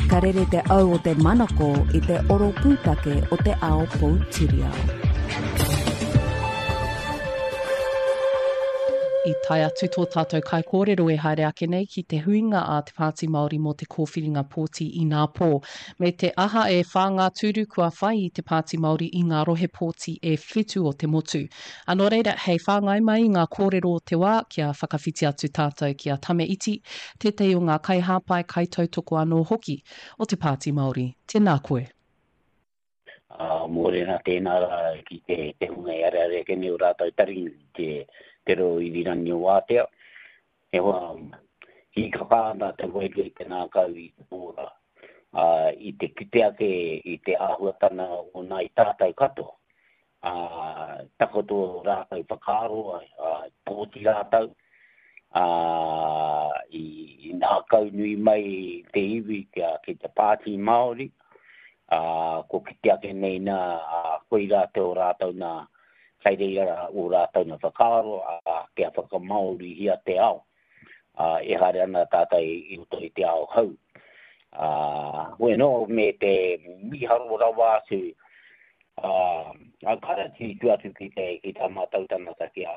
Ka rere te au o te manako I te oro pūtake o te ao Poutireo. I tai atu tō tātou kai kōrero e haere ake nei ki te huinga a te Pāti Māori mō te kōwhiringa pōti I ngā pō. Me te aha e whāngā tūru kua whai I te Pāti Māori I ngā rohe pōti e whitu o te motu. Anō reira, hei whāngai mai ngā kōrero o te wā kia whakawhiti atu tātou kia tame iti, te o ngā kai hāpai kai tautoko anō hoki o te Pāti Māori. Tēnā koe. Mōrena tēnā rā ki te hunga e are ke neo rātou taringi te ro I rirangi o Wātea. E hoa, I ka whāna te wege I te nā kau I te pōra. I te kite ake I te āhuatana o nā I tātou kato. Takoto rātou whakaaro, pōti rātou. I nā kau nui mai te iwi ki te Pāti Māori. Ko kite ake nei nā koe rātou rātou nā Kaireira o rātou na whakaaro, kia whakamauri hia te ao. E hare ana tātai I uto I te ao hau. Bueno, me te miharo rawa atu, karati tu atu ki te mātautana ta kia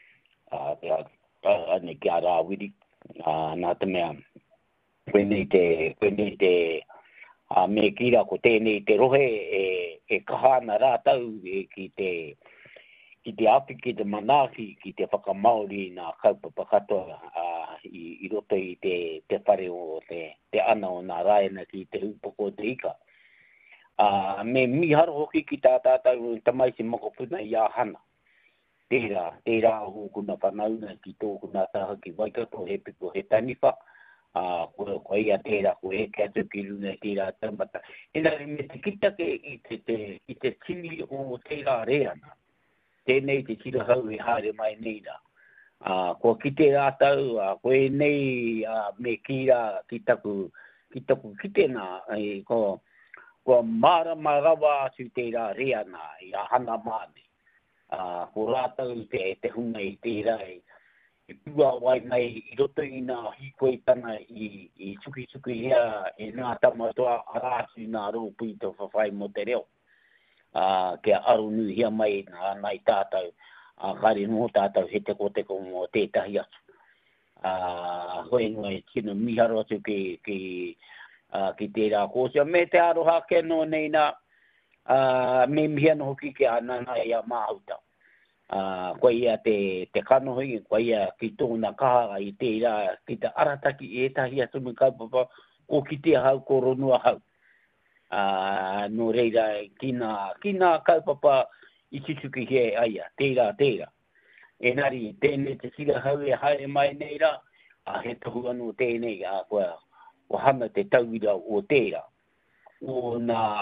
rāwiri. Nā te mea, koe nei te me kira ko tēnei te rohe e kahana rātau ki te api ki te manaki ki te whakamauri nā kaupapa katoa I roto I te whare o te ana o nā raena ki te upoko te ika. Me miharo hoki ki tā tātou tamaisi makopuna I āhana. Tērā hōkuna whanauna ki tōkuna taha ki Waikato he piko he taniwha. Ko ia tērā ko he kia tuki runa tērā taumata. Enare me te kitake I te tini o tērā reana. Tēnei te tira hau e haere mai nei rā. Ko ki te rātau, koe nei me kira ki taku kite nā, ko marawa atu tērā reana I a hana māne. Ko rātau te hunga I tērā I pua wai mai I roto I nā hikoi tana I suki hea e nā tamatoa arātu nā rōpui to whawhai mo te reo. Kia aru nui hia mai nai tātou, kare no tātou he teko mō tētahi atu. Hoi noi kino miharo atu ki tērā kōsia. Me te aroha keno nei nā, me mihiano hoki ki anana ia māhuta. Koe ia te kanohi, koe ia ki tōna kaha I tērā, ki te arataki e tahi atu me kaupapa, ko ki te hau, ko ronua hau. No reira kina kaupapa I tituki he aia, tērā. Enari, tēnei te sira hau e haere mai nei rā, he tohu anu tēnei, o hana te tauira o tērā. O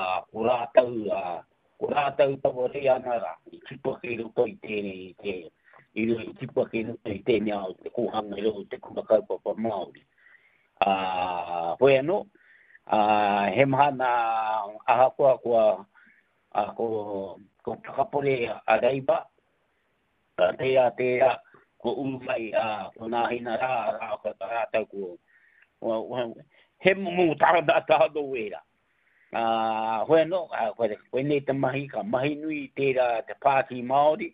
rātau tawa rea nara, I tipake roto I tēnei, I tipake roto I tēnei au te kohanga rau te kuna kaupapa Māori. Hoi anō, he mahana ahakoa ko whakapore a reiba, tērā, ko umai ko nā hina rā ko rātau ko he mō tāhano wera. Hoi anō, koe nei te mahi, ka mahi nui tērā te Pāti Māori,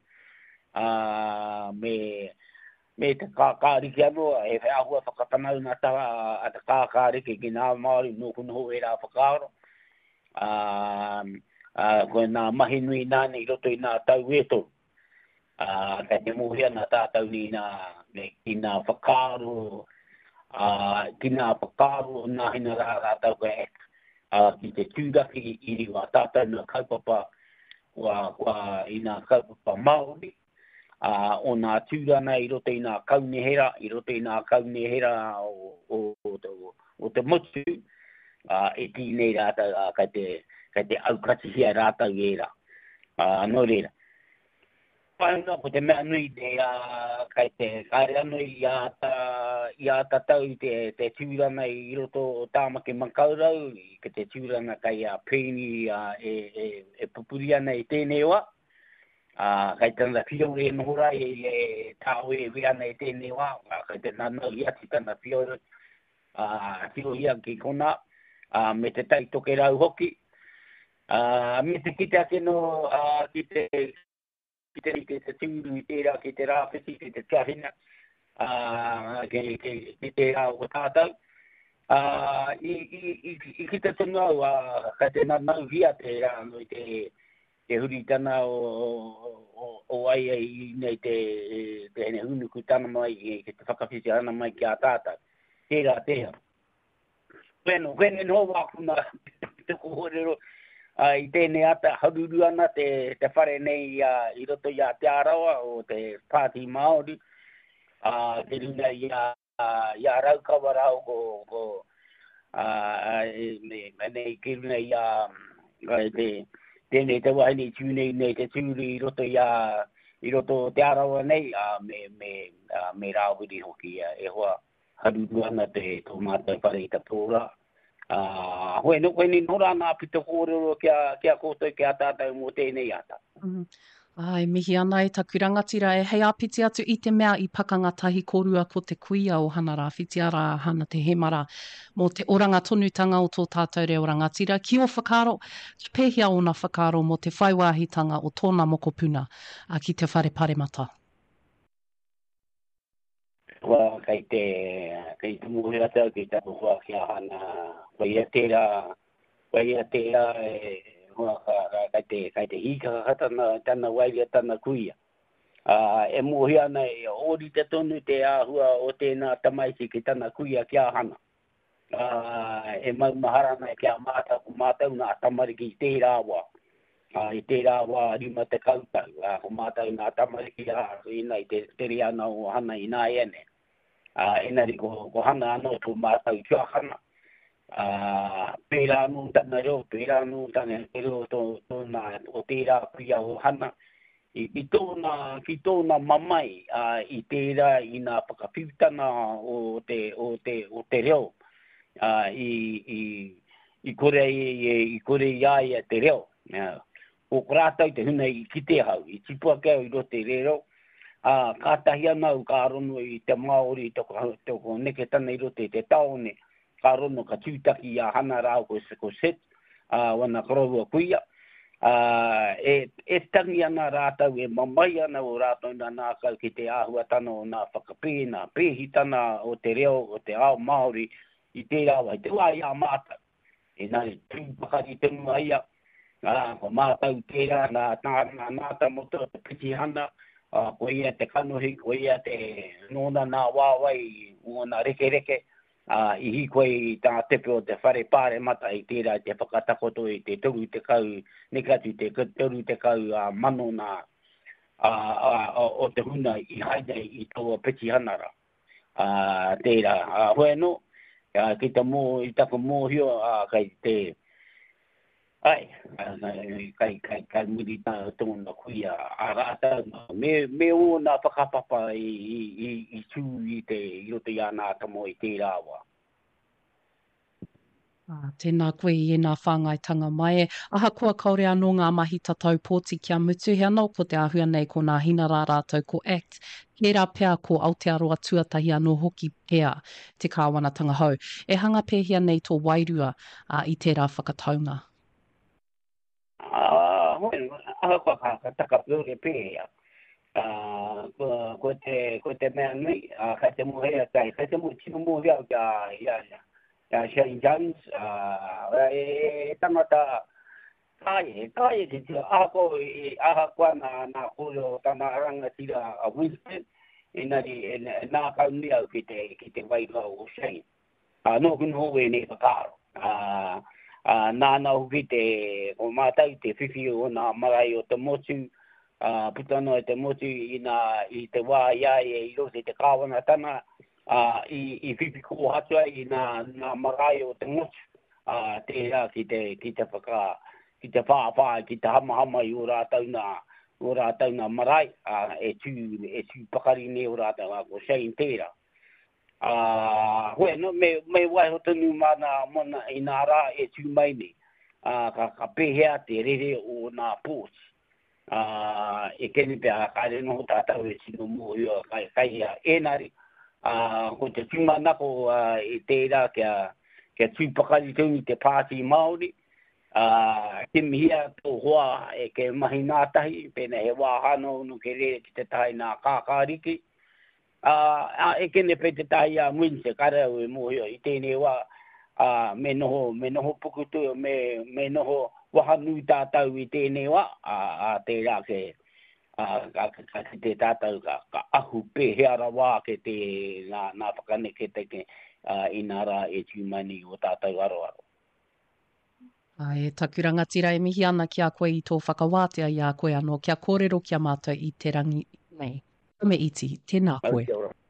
me te kākāriki anō, e whaahua whakatanau nā taha a te kākāriki ki nā Māori no kunoho e rā whakaaro. Koe nā mahi nui nāne I roto I nā tau eto. Ka te mohia nā tātau ni ki nā whakaaro, nā hina rātau koe ki te tūraki I riwa tātau nā kaupapa I nā kaupapa Māori. O nā tūrana I roto I nā kaunehera, o te motu, e tīnei rātau, kai te aukati hia rātau era. Nō reira. Whainga ko te mea nui kai te kāre anui I a tatau te tūrana I roto o tāmaki makaurau, ki te tūrana kai a pēni e pupuri ana I tēnei wa. Kai tana whiore e nohora e tāo e weana I tēnei wā, kai te nanau I ati tana whiore, whio ia ki kona, me te tai toke rau hoki. Me te kite ake no, ki te tūru i tērā, ki te rāwhiti, ki te tiahina, ki te rā o tātou. I ki te tunu au, ka te nanau hia te rā, no i te huri tana o ai nei te hene hunuku tana mai, ki te whakawhiti ana mai ki a tātou. Tērā teha. Whene no wakuna, te kohorero, I tēnei ata haruru ana te whare nei I roto I a te arawa o te Pāti Māori. Te runa I a raukawa rau ko nei ki runa I a tēnei te wahine tūnei nei te tūri I roto te arawa nei me rāwiri hoki e hoa haruru ana te tō mātai whare I ta pōra. Hoi ni nora nā pita kōrero kia kōtoi kia tātou mō tēnei ata. Ai, mihi ana e taku rangatira e hei āpiti atu I te mea I pakanga tahi korua ko te kuia o hana rā whitiara hana te hemara mō te oranga tonutanga o tō tātou reo rangatira. Ki o whakaro, ki pēhia o na whakaro mō te whaiwāhitanga o tōna mokopuna ki te whare paremata. Wa kai te muhi ata ki te hua kia hana kai tērā hua kai te hika hatana tana wailia tana kuia. E muhi ana e ori te tonu te āhua o tēnā tamaisi ki tana kuia kia hana. E maumaharana kia mātau nā tamariki I tērā wā. I tērā wā rima te kautau. Ko mātau nā tamariki ina I te tere ana o hana I nā ene. Enari ko hana anō tō mātau kia hana. Pērā nō tana reo, pērā nō tana reo tōna o tērā kuia o hana. I tōna mamai I tērā I nā whakawhiutana o te reo. I kore ia te reo. O korātau te huna I kite hau. I tipua keo I ro te reo. Ka tahi ana u ka rono I te Māori toko neke tana I rote te taone. Ka rono ka tūtaki a hana rao ko set. Wana karaua kuia. E tangi ana rātau e mamai ana o rātau na nākau ki te āhua tana o nā whakapēna. Pēhi tana o te reo o te ao Māori I tērā wai. Te wā ia mātau. E nāre tūpakari te mua ia. Ko mātau tērā nā nāta moto te piti hana. Ko ia te kanohi, ko ia te nōna nā wāwai o nā reke. I hikoi I tā tepe o te whare pāre mata I tērā te whakatakoto I te toru te kau, nekatu te toru te kau mano nā o te huna I haidei I tō piti hanara. Tērā, hoi no, ki ta mō, I tako mōhio, kai te ai, kai muri tā tōna kuia a rāta, me o nā whakapapa I tū I roto I nā tamo I tērā wā. Tēnā koe I nā whāngaitanga mai. Aha kua kaore anō ngā mahi tatau pōti kia mutu. He anō ko te āhua nei ko nā hina rā rātou ko ACT. Kērā pēr ko Aotearoa tuatahi anō hoki pēr te kāwanatanga hau. E hanga pēhia nei tō wairua I tērā whakataunga. Aha kua takapure pēhea. Ko te mea nui, kai te muhea kai te tino muhea ia Shane Jones, e tangata tae te tira aha kua nā kuro tana rangatira a Winston, enari nā kauni au ki te wairua o Shane. Nō kunu hoe nei whakaro. Nāna hoki o mātau te whiwhi o nā marai o te motu, putano e te motu I te wā iai I rote te kāwana tana, I whiwhi ko hatua I nā marai o te motu, tērā ki te whaawha, ki te hamahama I o rātau nā marai, e tū pakari ne o rātau ko Shane tērā. Hoi, no, me waiho tonu mana mona I nā rā e tū mai ne, ka pēhea te rere o nā pōs. E keni pēha kāre no tātau e sino mōhio kai enari. Ko te tūmanako I tērā kia ke tui pakari tuni te pāti Māori, ke mihia tō hoa e ke mahina tahi, pēne he wāhano nu ke re ki te tahi nā kākāriki, e kene pe te tahi a mwinse karau e mohio i tēne wā, me noho pukutu, me noho wahanui tātau i tēne wā, te rā ke, ka te tātau ka ahu pēheara wā ke te nā whakane ke teke i nā rā e tūmani o tātau aroaro. E takuranga tira e mihi ana ki a koe i tō whakawātea i a koe anō, kia kōrero kia mātou i te rangi nei. Me iti, tēnā koe.